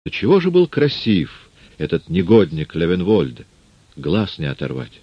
До чего же был красив этот негодник Левенвольд, глаз не оторвать.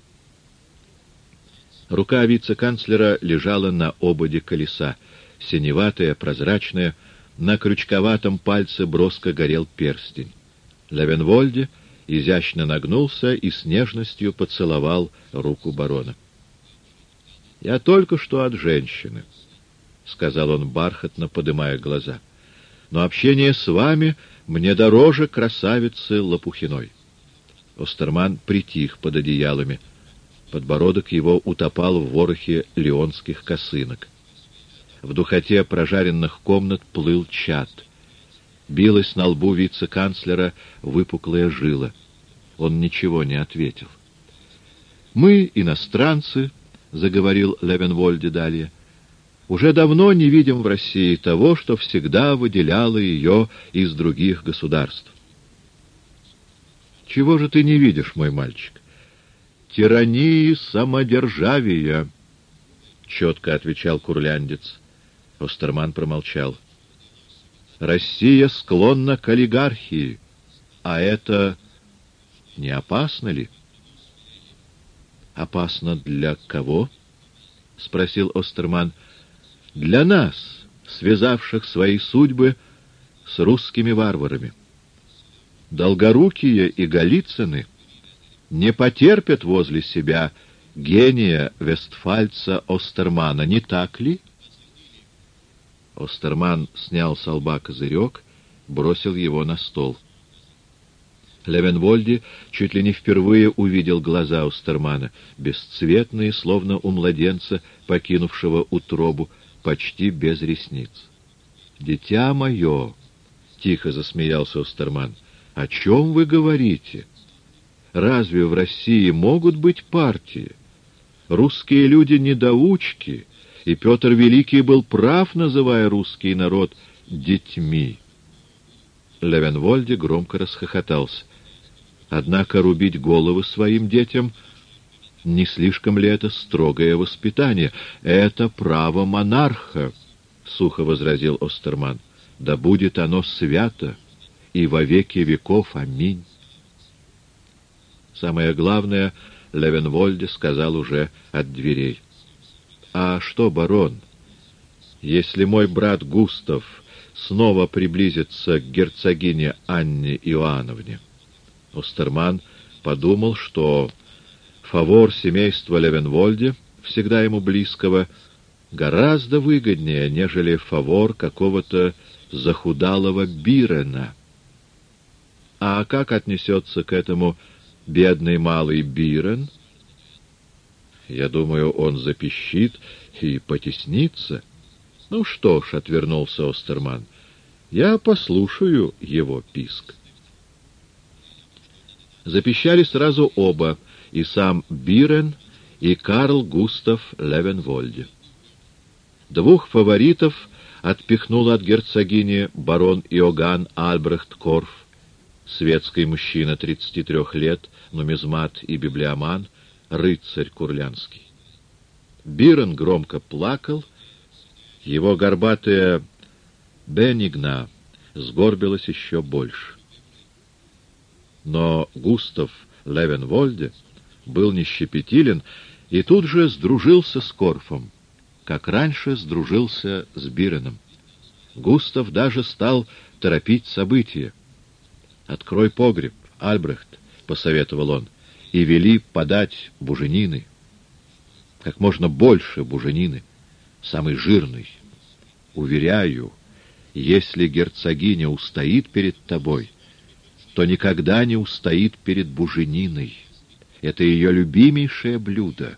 Рука вице-канцлера лежала на ободе колеса, синеватая, прозрачная, на крючковатом пальце броско горел перстень. Левенвольде изящно нагнулся и с нежностью поцеловал руку барона. — Я только что от женщины, — сказал он бархатно, подымая глаза, — но общение с вами мне дороже красавицы Лопухиной. Остерман притих под одеялами. Подбородок его утопал в ворохе леонских косынок. В духоте прожаренных комнат плыл чад. Билась на лбу вице-канцлера выпуклая жила. Он ничего не ответил. «Мы, иностранцы, — заговорил Левенвольде далее, — уже давно не видим в России того, что всегда выделяло ее из других государств. Чего же ты не видишь, мой мальчик? Тирании самодержавия, — четко отвечал курляндец. Остерман промолчал. Россия склонна к олигархии, а это не опасно ли? Опасно для кого? — спросил Остерман. Для нас, связавших свои судьбы с русскими варварами. Долгорукие и Голицыны не потерпят возле себя гения вестфальца Остермана, не так ли? Остерман снял со лба козырек, бросил его на стол. Левенвольде чуть ли не впервые увидел глаза Остермана, бесцветные, словно у младенца, покинувшего утробу, почти без ресниц. «Дитя мое!» — тихо засмеялся Остерман. «О чем вы говорите? Разве в России могут быть партии? Русские люди — недоучки, и Петр Великий был прав, называя русский народ детьми». Левенвольде громко расхохотался. «Однако рубить головы своим детям — не слишком ли это строгое воспитание? Это право монарха», — сухо возразил Остерман. «Да будет оно свято и во веки веков. Аминь». Самое главное Левенвольде сказал уже от дверей. «А что, барон, если мой брат Густав снова приблизится к герцогине Анне Иоанновне?» Остерман подумал, что фавор семейства Левенвольде, всегда ему близкого, гораздо выгоднее, нежели фавор какого-то захудалого Бирена. А как отнесется к этому бедный малый Бирен? Я думаю, он запищит и потеснится. Ну что ж, — отвернулся Остерман, — я послушаю его писк. Запищали сразу оба, и сам Бирен, и Карл Густав Левенвольде. Двух фаворитов отпихнул от герцогини барон Иоганн Альбрехт Корф, светский мужчина 33 лет, нумизмат и библиоман, рыцарь курлянский. Бирен громко плакал, его горбатая бенигна сгорбилась еще больше. Но Густав Левенвольде был нещепетилен и тут же сдружился с Корфом, как раньше сдружился с Биреном. Густав даже стал торопить события. «Открой погреб, Альбрехт», — посоветовал он, — «и вели подать буженины. Как можно больше буженины, самый жирный. Уверяю, если герцогиня устоит перед тобой, то никогда не устоит перед бужениной. Это ее любимейшее блюдо».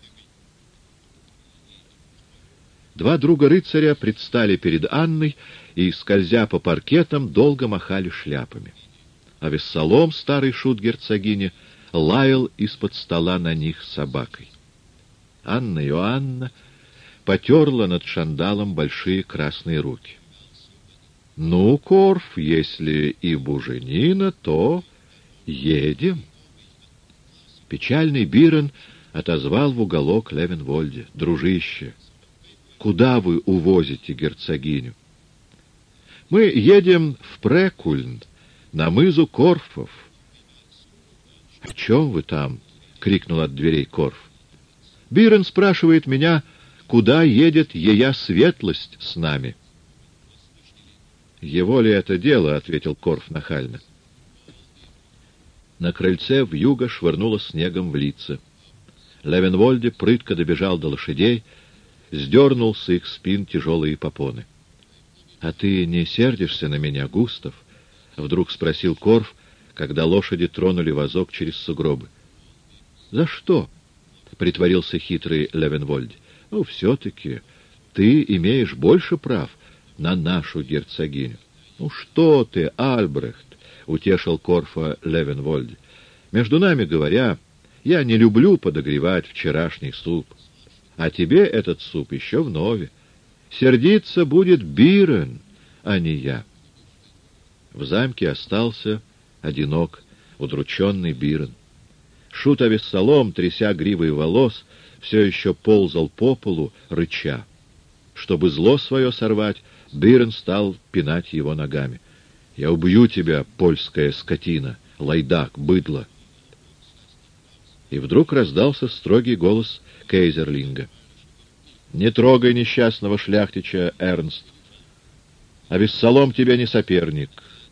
Два друга рыцаря предстали перед Анной и, скользя по паркетам, долго махали шляпами. А Вессалом, старый шут герцогини, лаял из-под стола на них собакой. Анна Иоанна потерла над шандалом большие красные руки. «Ну, Корф, если и буженина, то едем». Печальный Бирен отозвал в уголок Левенвольде: «Дружище, куда вы увозите герцогиню?» «Мы едем в Прекульн, на мызу Корфов». «О чем вы там?» — крикнул от дверей Корф. «Бирен спрашивает меня, куда едет ея светлость с нами». «Его ли это дело?» — ответил Корф нахально. На крыльце вьюга швырнуло снегом в лица. Левенвольде прытко добежал до лошадей, сдернул с их спин тяжелые попоны. «А ты не сердишься на меня, Густав?» — вдруг спросил Корф, когда лошади тронули вазок через сугробы. «За что?» — притворился хитрый Левенвольде. «Ну, все-таки ты имеешь больше прав на нашу герцогиню». «Ну что ты, Альбрехт!» — утешил Корфа Левенвольде. «Между нами говоря, я не люблю подогревать вчерашний суп. А тебе этот суп еще вновь. Сердиться будет Бирен, а не я». В замке остался одинок, удрученный Бирен. Шут Авессалом, тряся гривой волос, все еще ползал по полу, рыча. Чтобы зло свое сорвать, Бирен стал пинать его ногами. «Я убью тебя, польская скотина, лайдак, быдло!» И вдруг раздался строгий голос Кейзерлинга. «Не трогай несчастного шляхтича, Эрнст. Авессалом тебе не соперник».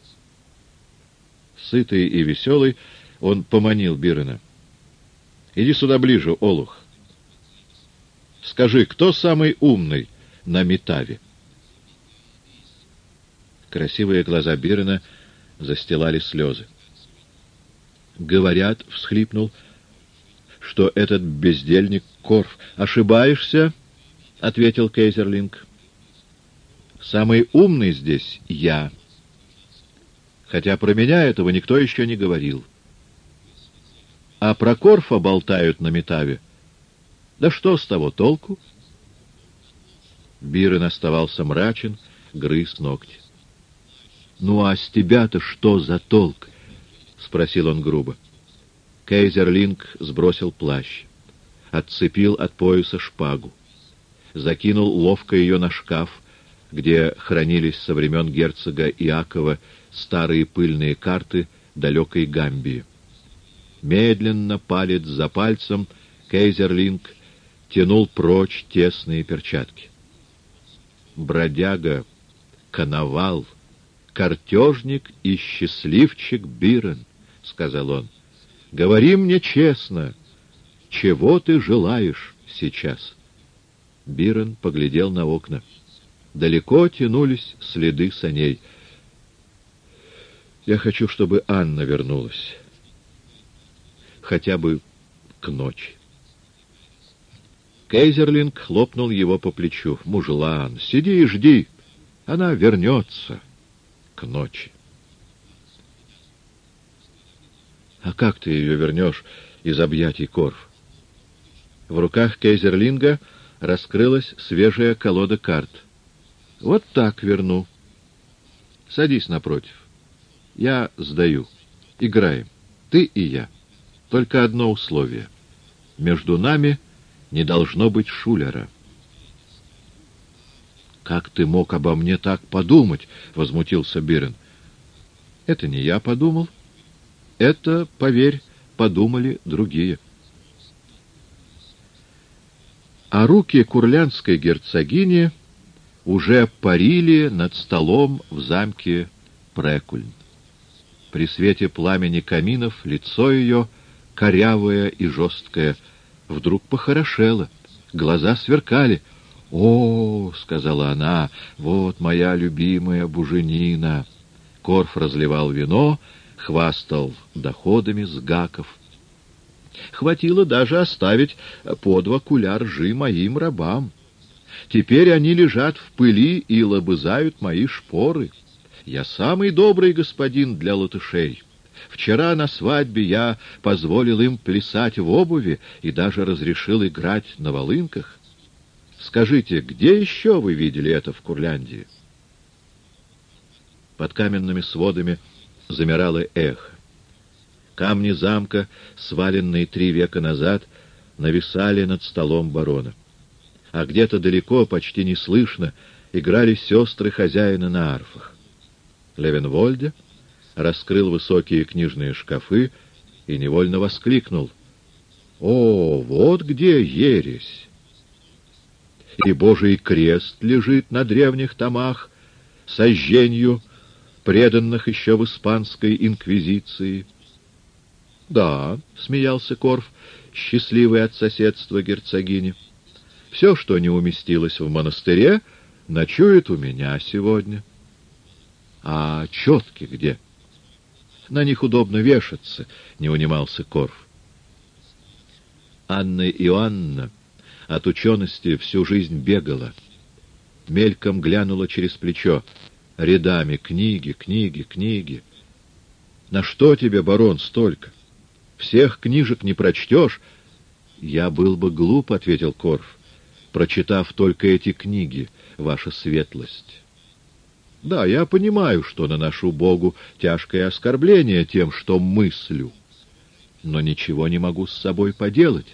Сытый и веселый, он поманил Бирена. «Иди сюда ближе, олух. Скажи, кто самый умный на Метаве?» Красивые глаза Бирена застилали слезы. «Говорят, — всхлипнул, — что этот бездельник Корф. Ошибаешься, — ответил Кейзерлинг. Самый умный здесь я. Хотя про меня этого никто еще не говорил. А про Корфа болтают на Метаве. Да что с того толку?» Бирен оставался мрачен, грыз ногти. «Ну а с тебя-то что за толк?» — спросил он грубо. Кейзерлинг сбросил плащ, отцепил от пояса шпагу, закинул ловко ее на шкаф, где хранились со времен герцога Иакова старые пыльные карты далекой Гамбии. Медленно, палец за пальцем, Кейзерлинг тянул прочь тесные перчатки. «Бродяга, коновал, картежник и счастливчик Бирен», — сказал он, — «говори мне честно, чего ты желаешь сейчас?» Бирен поглядел на окна. Далеко тянулись следы саней. «Я хочу, чтобы Анна вернулась. Хотя бы к ночи». Кейзерлинг хлопнул его по плечу. «Мужлан, сиди и жди. Она вернется к ночи». «А как ты ее вернешь из объятий Корф?» В руках Кейзерлинга раскрылась свежая колода карт. «Вот так верну. Садись напротив. Я сдаю. Играем. Ты и я. Только одно условие. Между нами не должно быть шулера». «Как ты мог обо мне так подумать?» — возмутился Бирен. «Это не я подумал. Это, поверь, подумали другие». А руки курлянской герцогини уже парили над столом в замке Прекульн. При свете пламени каминов лицо ее, корявое и жесткое, вдруг похорошело, глаза сверкали. «О, — сказала она, — вот моя любимая буженина!» Корф разливал вино, хвастал доходами с гаков. «Хватило даже оставить по 2 куля ржи моим рабам. Теперь они лежат в пыли и лобызают мои шпоры. Я самый добрый господин для латышей. Вчера на свадьбе я позволил им плясать в обуви и даже разрешил играть на волынках. Скажите, где еще вы видели это в Курляндии?» Под каменными сводами замирало эхо. Камни замка, сваленные 3 века назад, нависали над столом барона. А где-то далеко, почти неслышно, играли сестры хозяина на арфах. Левенвольде раскрыл высокие книжные шкафы и невольно воскликнул: «О, вот где ересь! И Божий крест лежит на древних томах, сожжению преданных еще в испанской инквизиции». «Да», — смеялся Корф, счастливый от соседства герцогини, — «все, что не уместилось в монастыре, ночует у меня сегодня». «А четки где?» «На них удобно вешаться», — не унимался Корф. Анна Иоанна от учености всю жизнь бегала. Мельком глянула через плечо. Рядами книги, книги, книги. «На что тебе, барон, столько? Всех книжек не прочтешь». «Я был бы глуп», — ответил Корф, — «прочитав только эти книги, ваша светлость». «Да, я понимаю, что наношу Богу тяжкое оскорбление тем, что мыслю, но ничего не могу с собой поделать».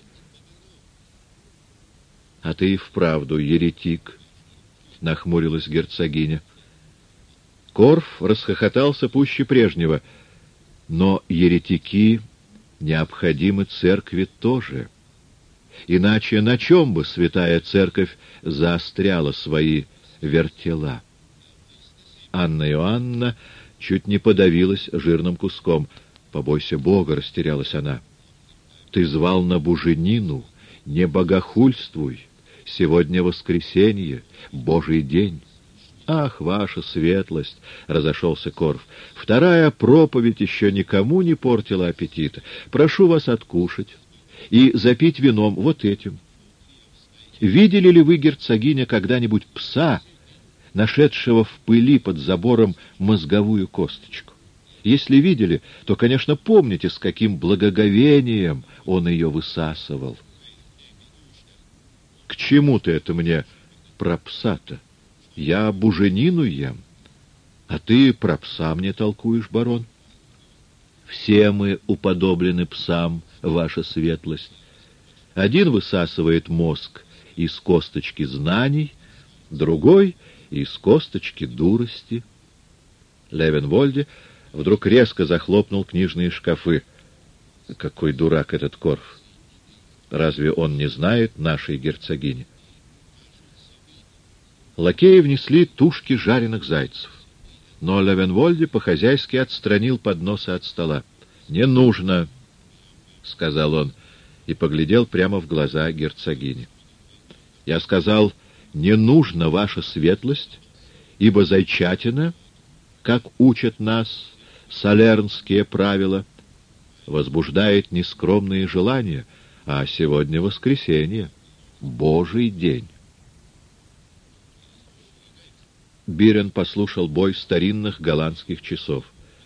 «А ты и вправду еретик», — нахмурилась герцогиня. Корф расхохотался пуще прежнего. «Но еретики необходимы церкви тоже. Иначе на чем бы святая церковь заостряла свои вертела?» Анна Иоанна чуть не подавилась жирным куском. «Побойся Бога», — растерялась она. «Ты звал на буженину, не богохульствуй. Сегодня воскресенье, Божий день». «Ах, ваша светлость!» — разошелся Корф. «Вторая проповедь еще никому не портила аппетита. Прошу вас откушать и запить вином вот этим. Видели ли вы, герцогиня, когда-нибудь пса, нашедшего в пыли под забором мозговую косточку? Если видели, то, конечно, помните, с каким благоговением он ее высасывал». «К чему ты это мне про пса-то? Я буженину ем, а ты про пса мне толкуешь, барон». «Все мы уподоблены псам, ваша светлость. Один высасывает мозг из косточки знаний, другой — из косточки дурости». Левенвольде вдруг резко захлопнул книжные шкафы. «Какой дурак этот Корф! Разве он не знает нашей герцогини?» Лакеи внесли тушки жареных зайцев, но Левенвольде по-хозяйски отстранил подносы от стола. «Не нужно», — сказал он и поглядел прямо в глаза герцогини. «Я сказал, не нужно, ваша светлость, ибо зайчатина, как учат нас салернские правила, возбуждает нескромные желания, а сегодня воскресенье, Божий день». Бирен послушал бой старинных голландских часов.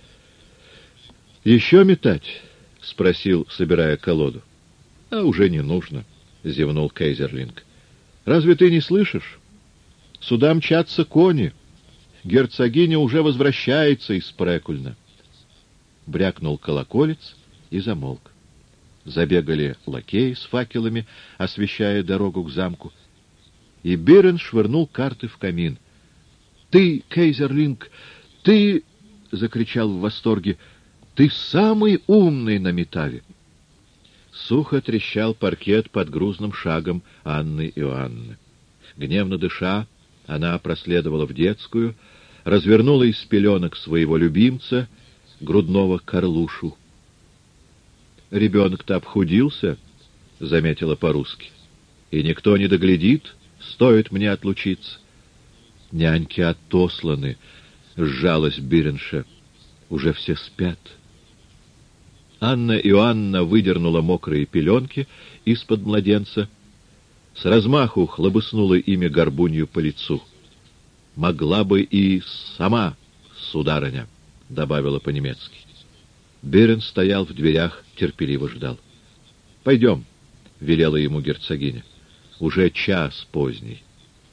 «Еще метать?» — спросил, собирая колоду. «А уже не нужно», — зевнул Кейзерлинг. «Разве ты не слышишь? Сюда мчатся кони. Герцогиня уже возвращается из Прекульна». Брякнул колоколец и замолк. Забегали лакеи с факелами, освещая дорогу к замку. И Бирен швырнул карты в камин. «Ты, Кейзерлинг, ты!» — закричал в восторге. «Ты самый умный на Метаве!» Сухо трещал паркет под грузным шагом Анны Иоанны. Гневно дыша, она проследовала в детскую, развернула из пеленок своего любимца, грудного Карлушу. «Ребенок-то обхудился», — заметила по-русски, — «и никто не доглядит, стоит мне отлучиться». «Няньки отосланы», — сжалась Биренша. «Уже все спят». Анна Иоанна выдернула мокрые пеленки из-под младенца, с размаху хлобыснула ими горбунью по лицу. «Могла бы и сама, сударыня», — добавила по-немецки. Бирен стоял в дверях, терпеливо ждал. «Пойдем», — велела ему герцогиня. «Уже час поздний».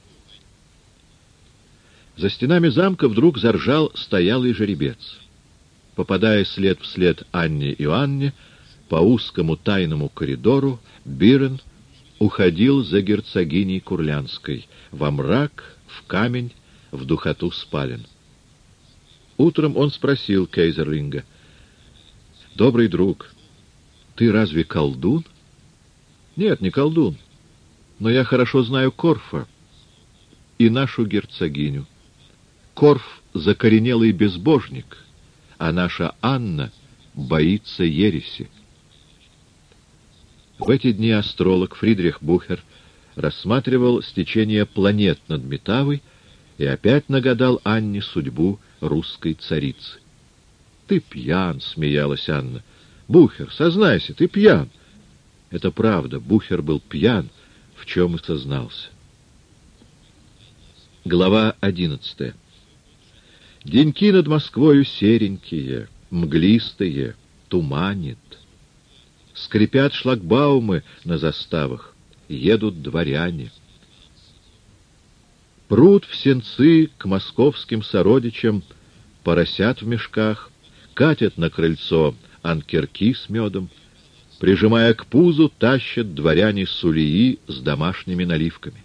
За стенами замка вдруг заржал стоялый жеребец. Попадая след вслед Анне Иоанне, по узкому тайному коридору Бирен уходил за герцогиней Курлянской, во мрак, в камень, в духоту спален. Утром он спросил Кейзерлинга: «Добрый друг, ты разве колдун?» «Нет, не колдун, но я хорошо знаю Корфа и нашу герцогиню. Корф — закоренелый безбожник, а наша Анна боится ереси». В эти дни астролог Фридрих Бухер рассматривал стечение планет над Метавой и опять нагадал Анне судьбу русской царицы. «Ты пьян», — смеялась Анна. «Бухер, сознайся, ты пьян». Это правда, Бухер был пьян, в чем и сознался. Глава 11. Деньки над Москвою серенькие, мглистые, туманит. Скрипят шлагбаумы на заставах, едут дворяне. Прут в сенцы к московским сородичам поросят в мешках, катят на крыльцо анкерки с медом, прижимая к пузу, тащат дворяне сулии с домашними наливками.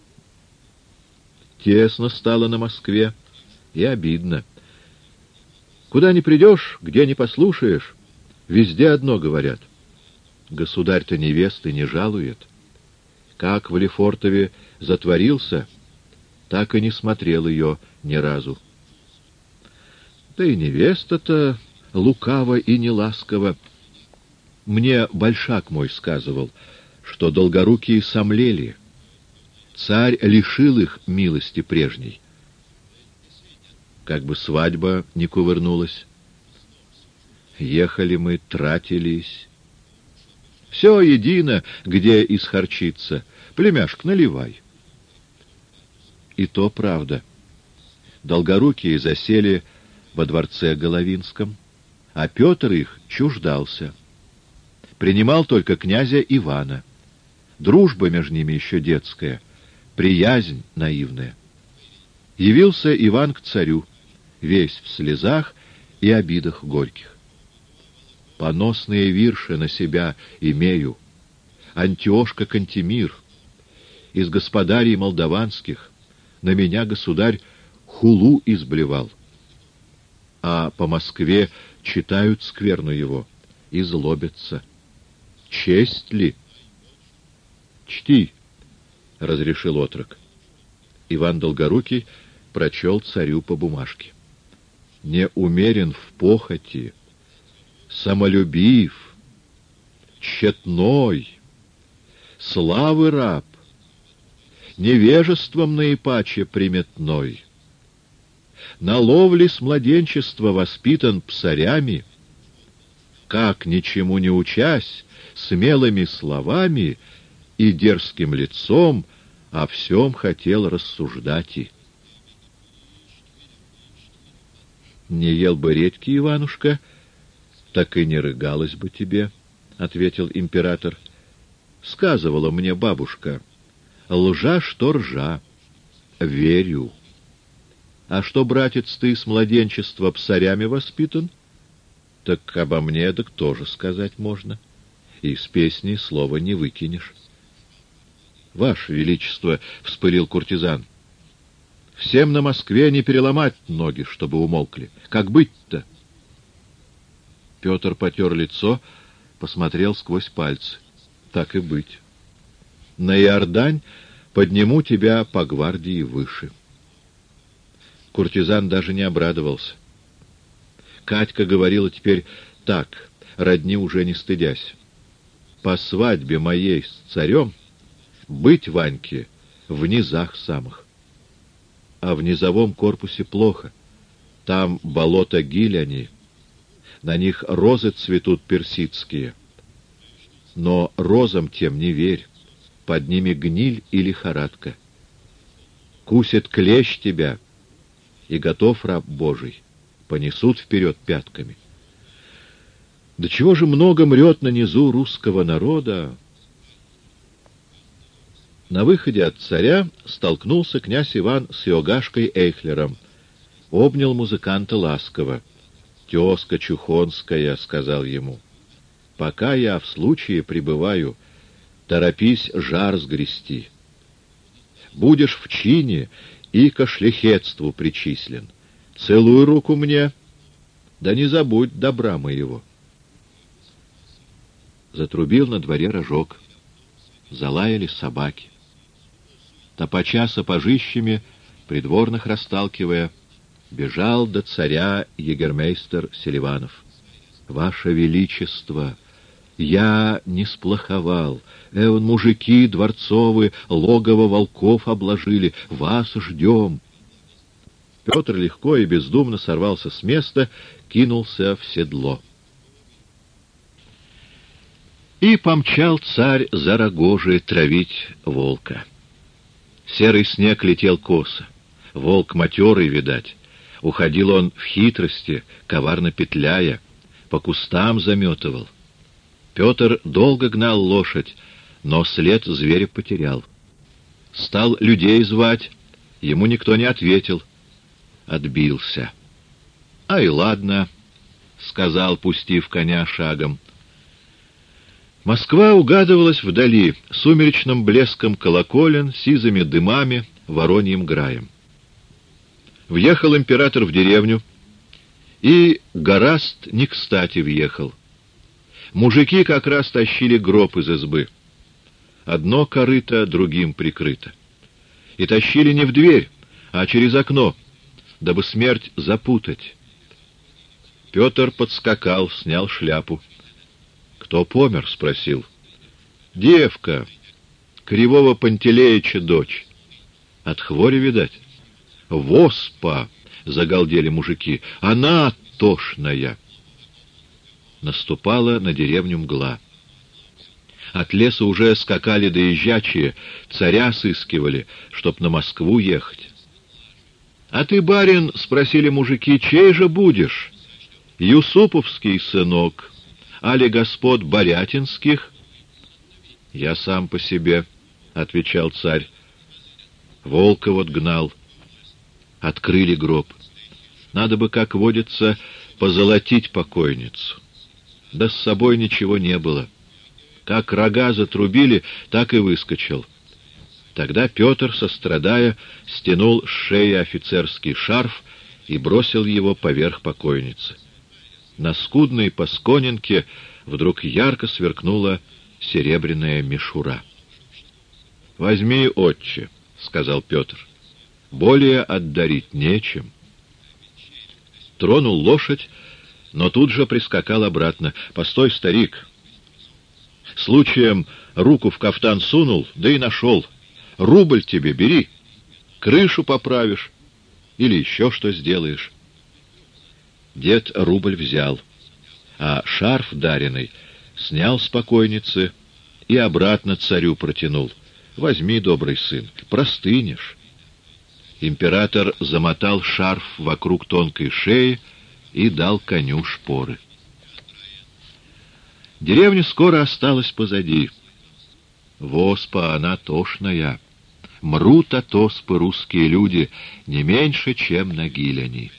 Тесно стало на Москве и обидно. Куда ни придешь, где ни послушаешь, везде одно говорят: государь-то невесты не жалует. Как в Лефортове затворился, так и не смотрел ее ни разу. Да и невеста-то лукава и неласкова. Мне Большак мой сказывал, что долгорукие сомлели. Царь лишил их милости прежней. Как бы свадьба не кувырнулась. Ехали мы, тратились. Все едино, где исхарчиться. Племяшка, наливай. И то правда. Долгорукие засели во дворце Головинском, а Петр их чуждался. Принимал только князя Ивана. Дружба между ними еще детская, приязнь наивная. Явился Иван к царю, весь в слезах и обидах горьких. «Поносные вирши на себя имею, Антиошка Кантемир, из господарей молдаванских на меня государь хулу изблевал, а по Москве читают скверну его и злобятся. Честь ли?» «Чти», — разрешил отрок. Иван Долгорукий прочел царю по бумажке: «Не умерен в похоти, самолюбив, тщетной, славы раб, невежеством наипаче приметной, на ловле с младенчества воспитан псарями, как, ничему не учась, смелыми словами и дерзким лицом о всем хотел рассуждать и». «Не ел бы редьки, Иванушка, так и не рыгалась бы тебе», — ответил император. «Сказывала мне бабушка: лжа, что ржа. Верю. А что, братец, ты с младенчества псарями воспитан? Так обо мне так тоже сказать можно. И с песни слова не выкинешь». «Ваше Величество», — вспылил куртизан, — «всем на Москве не переломать ноги, чтобы умолкли. Как быть-то?» Петр потер лицо, посмотрел сквозь пальцы. «Так и быть. На Иордань подниму тебя по гвардии выше». Куртизан даже не обрадовался. Катька говорила теперь так, родни уже не стыдясь: «По свадьбе моей с царем быть Ваньке в низах самых». А в низовом корпусе плохо. Там болото гиляни, на них розы цветут персидские. Но розам тем не верь, под ними гниль и лихорадка. Кусит клещ тебя, и готов раб Божий, понесут вперед пятками. Да чего же много мрет на низу русского народа? На выходе от царя столкнулся князь Иван с Иогашкой Эйхлером. Обнял музыканта ласково. «Тезка Чухонская», — сказал ему, — «пока я в случае пребываю, торопись жар сгрести. Будешь в чине и ко шляхетству причислен, Целуй руку мне, да не забудь добра моего. Затрубил на дворе рожок. Залаяли собаки. Топача сапожищами, придворных расталкивая, бежал до царя егермейстер Селиванов. «Ваше Величество, я не сплоховал. Эван мужики дворцовые, логово волков обложили. Вас ждем». Петр легко и бездумно сорвался с места, кинулся в седло. И помчал царь за рогожи травить волка. Серый снег летел косо. Волк матерый, видать. Уходил он в хитрости, коварно петляя, по кустам заметывал. Петр долго гнал лошадь, но след зверя потерял. Стал людей звать, ему никто не ответил. Отбился. «Ай, ладно», — сказал, пустив коня шагом. Москва угадывалась вдали, сумеречным блеском колоколен, сизыми дымами, вороньим граем. Въехал император в деревню, и гораст не кстати въехал. Мужики как раз тащили гроб из избы. Одно корыто другим прикрыто. И тащили не в дверь, а через окно, дабы смерть запутать. Петр подскакал, снял шляпу. «Кто помер?» — спросил. «Девка, Кривого Пантелеича дочь. От хвори, видать?» «Воспа!» — загалдели мужики. «Она тошная!» Наступала на деревню мгла. От леса уже скакали доезжачие, царя сыскивали, чтоб на Москву ехать. «А ты, барин, — спросили мужики, — чей же будешь? Юсуповский сынок, али господ Борятинских?» «Я сам по себе, — отвечал царь. Волка вот гнал. Открыли гроб. Надо бы, как водится, позолотить покойницу. Да с собой ничего не было. Как рога затрубили, так и выскочил. Тогда Петр, сострадая, стянул с шеи офицерский шарф и бросил его поверх покойницы. На скудной пасконинке вдруг ярко сверкнула серебряная мишура. «Возьми, отче, — сказал Петр, — более отдарить нечем». Тронул лошадь, но тут же прискакал обратно. «Постой, старик!» Случаем руку в кафтан сунул, да и нашел. Рубль тебе бери, крышу поправишь или еще что сделаешь. Дед рубль взял, а шарф даренный снял с покойницы и обратно царю протянул. «Возьми, добрый сын, простынешь». Император замотал шарф вокруг тонкой шеи и дал коню шпоры. Деревня скоро осталась позади. Воспа она тошная. Мрут от оспы русские люди не меньше, чем на гиляни.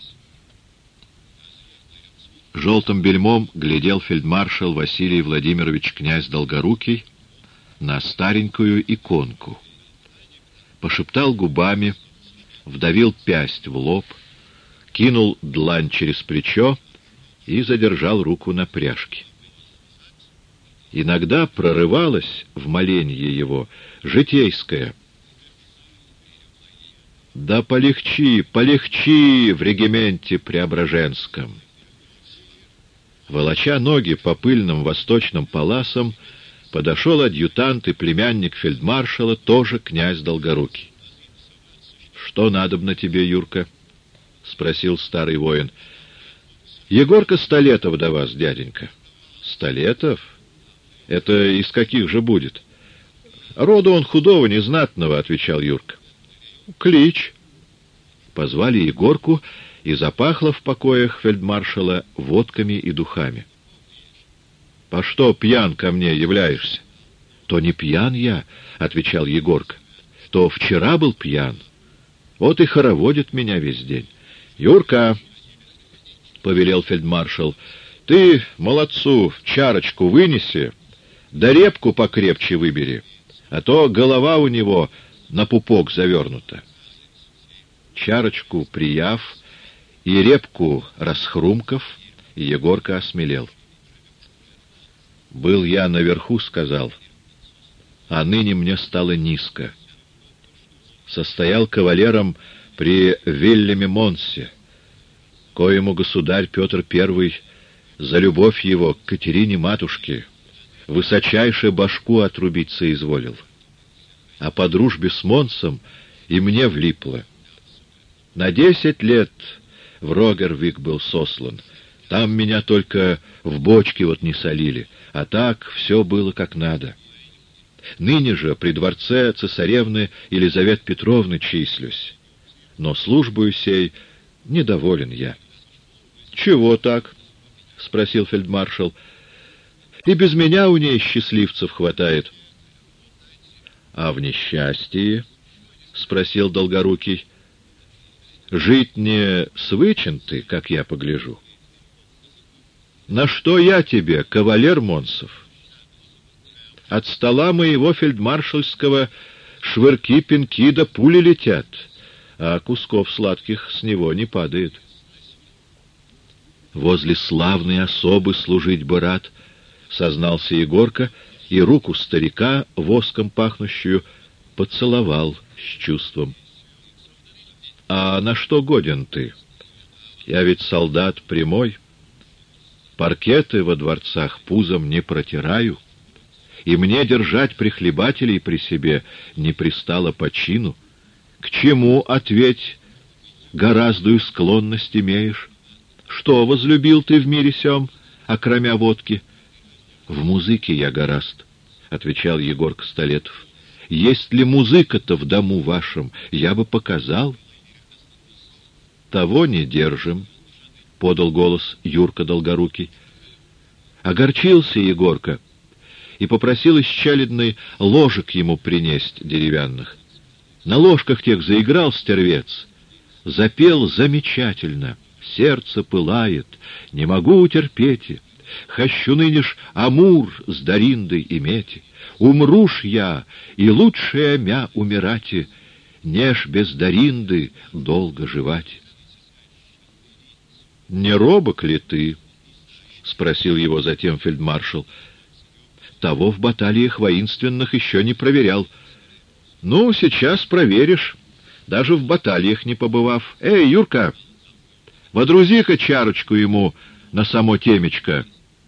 Желтым бельмом глядел фельдмаршал Василий Владимирович князь Долгорукий на старенькую иконку. Пошептал губами, вдавил пясть в лоб, кинул длань через плечо и задержал руку на пряжке. Иногда прорывалось в моленье его житейское: «Да полегчи, полегчи в регименте Преображенском». Волоча ноги по пыльным восточным паласам, подошел адъютант и племянник фельдмаршала, тоже князь Долгорукий. «Что надобно тебе, Юрка?» — спросил старый воин. «Егорка Столетов до вас, дяденька». «Столетов? Это из каких же будет?» «Рода он худого, незнатного», — отвечал Юрка. «Клич». Позвали Егорку, и запахло в покоях фельдмаршала водками и духами. «По что пьян ко мне являешься?» «То не пьян я», — отвечал Егорка, — «то вчера был пьян. Вот и хороводит меня весь день». «Юрка», — повелел фельдмаршал, — «ты молодцу чарочку вынеси, да репку покрепче выбери, а то голова у него на пупок завернута». Чарочку прияв и репку расхрумков, Егорка осмелел. «Был я наверху, — сказал, — а ныне мне стало низко. Состоял кавалером при Вильяме Монсе, коему государь Петр I за любовь его к Катерине-матушке высочайше башку отрубить соизволил. А по дружбе с Монсом и мне влипло. На 10 лет в Рогервик был сослан. Там меня только в бочке вот не солили, а так все было как надо. Ныне же при дворце цесаревны Елизаветы Петровны числюсь, но службою сей недоволен я». «Чего так?» — спросил фельдмаршал. «И без меня у ней счастливцев хватает». «А в несчастье?» — спросил Долгорукий. «Жить не свычен ты, как я погляжу». «На что я тебе, кавалер Монсов? От стола моего фельдмаршальского швырки-пинки да пули летят, а кусков сладких с него не падает». «Возле славной особы служить бы рад», — сознался Егорка, и руку старика, воском пахнущую, поцеловал с чувством. «А на что годен ты? Я ведь солдат прямой. Паркеты во дворцах пузом не протираю, и мне держать прихлебателей при себе не пристало по чину. К чему, ответь, гораздую склонность имеешь? Что возлюбил ты в мире сём, окромя водки?» «В музыке я горазд», — отвечал Егорка Столетов. «Есть ли музыка-то в дому вашем, я бы показал». «Того не держим», — подал голос Юрка Долгорукий. Огорчился Егорка и попросил из чаледной ложек ему принесть деревянных. На ложках тех заиграл стервец, запел замечательно. Сердце пылает, не могу утерпеть. Хочу ныне ж Амур с Дариндой иметь. Умру ж я, и лучшее мя умирати, неж без Даринды долго живать. «Не робок ли ты?» — спросил его затем фельдмаршал. «Того в баталиях воинственных еще не проверял». «Ну, сейчас проверишь, даже в баталиях не побывав. Эй, Юрка, водрузи-ка чарочку ему на само темечко».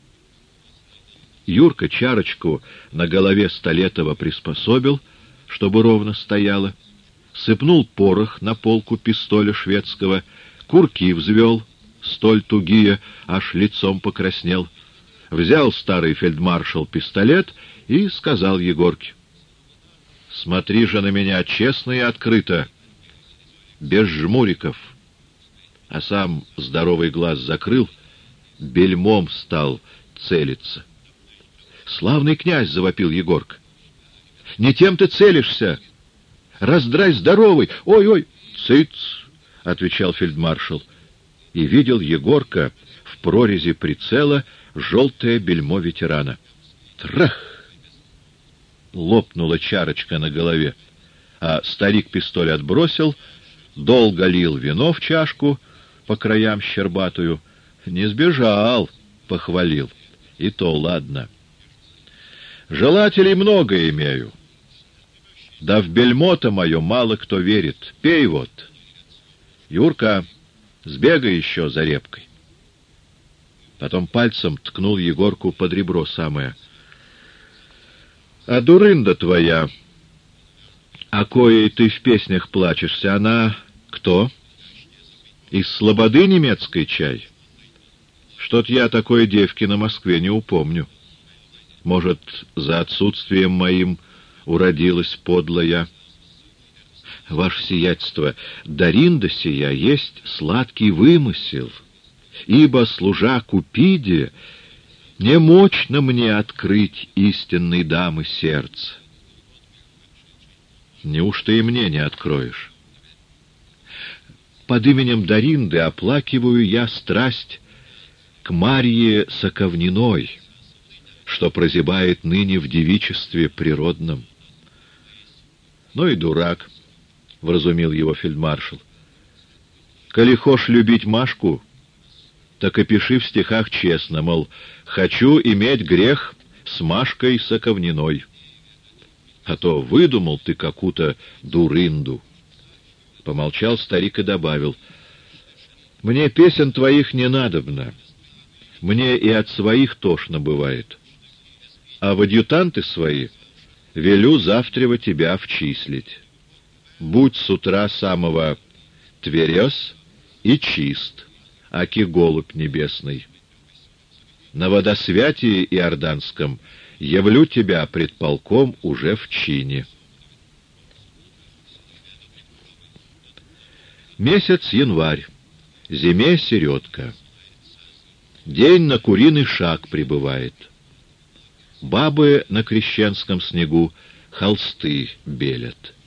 Юрка чарочку на голове Столетова приспособил, чтобы ровно стояла, сыпнул порох на полку пистоля шведского, курки взвел, столь тугие, аж лицом покраснел, взял старый фельдмаршал пистолет и сказал Егорке: «Смотри же на меня честно и открыто, без жмуриков». А сам здоровый глаз закрыл, бельмом стал целиться. «Славный князь!» — завопил Егорка. «Не тем ты целишься! Раздрай здоровый! Ой-ой!» «Цыц!» — отвечал фельдмаршал. И видел Егорка в прорези прицела желтое бельмо ветерана. Трах! Лопнула чарочка на голове, а старик пистоль отбросил, долго лил вино в чашку, по краям щербатую. «Не сбежал!» — похвалил. «И то ладно. Желателей много имею. Да в бельмо-то мое мало кто верит. Пей вот. Юрка, сбегай еще за репкой». Потом пальцем ткнул Егорку под ребро самое. «А дурында твоя, о коей ты в песнях плачешься, она кто? Из слободы немецкой чай? Что-то я такой девки на Москве не упомню. Может, за отсутствием моим уродилась подлая. Ваше сиятельство, Даринда сия есть сладкий вымысел, ибо, служа Купиде, не мощно мне открыть истинной дамы сердце». «Неужто и мне не откроешь?» «Под именем Даринды оплакиваю я страсть к Марье Соковниной, что прозябает ныне в девичестве природном». «Ну и дурак», — вразумил его фельдмаршал. Коли хошь любить Машку, так и пиши в стихах честно, мол, хочу иметь грех с Машкой Соковниной. А то выдумал ты какую-то дурынду. Помолчал старик и добавил: мне песен твоих не надобно. Мне и от своих тошно бывает. А в адъютанты свои велю завтра тебя вчислить. Будь с утра самого тверез и чист, аки голубь небесный. На водосвятии иорданском явлю тебя пред полком уже в чине. Месяц январь. Зиме середка. День на куриный шаг прибывает. Бабы на крещенском снегу холсты белят.